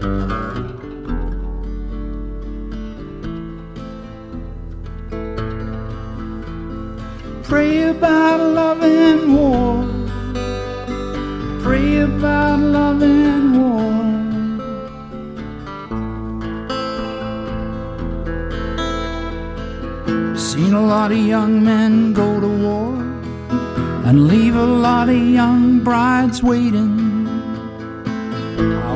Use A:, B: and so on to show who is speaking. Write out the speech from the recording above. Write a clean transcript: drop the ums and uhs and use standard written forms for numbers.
A: Pray about love and war. Pray about love and war. Seen a lot of young men go to war and leave a lot of young brides waiting.